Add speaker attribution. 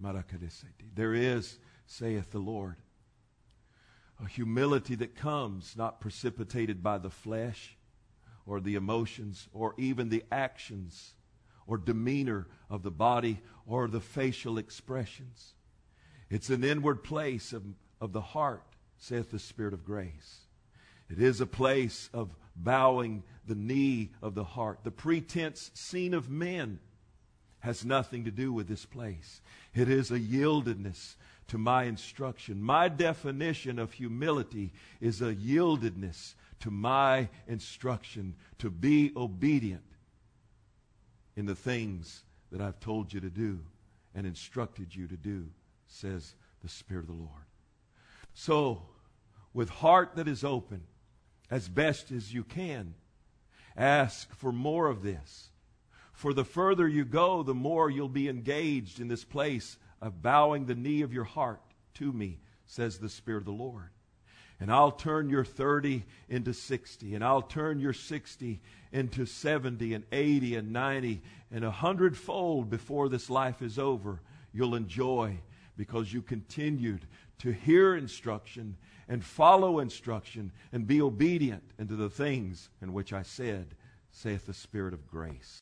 Speaker 1: There is, saith the Lord, a humility that comes not precipitated by the flesh or the emotions or even the actions or demeanor of the body or the facial expressions. It's an inward place of the heart, saith the Spirit of grace. It is a place of bowing the knee of the heart. The pretense seen of men has nothing to do with this place. It is a yieldedness to my instruction. My definition of humility is a yieldedness to my instruction, to be obedient in the things that I've told you to do and instructed you to do, says the Spirit of the Lord. So, with heart that is open, as best as you can, ask for more of this. For the further you go, the more you'll be engaged in this place of bowing the knee of your heart to me, says the Spirit of the Lord. And I'll turn your 30 into 60, and I'll turn your 60 into 70 and 80 and 90 and 100-fold before this life is over. You'll enjoy because you continued to hear instruction and follow instruction and be obedient unto the things in which I said, saith the Spirit of grace.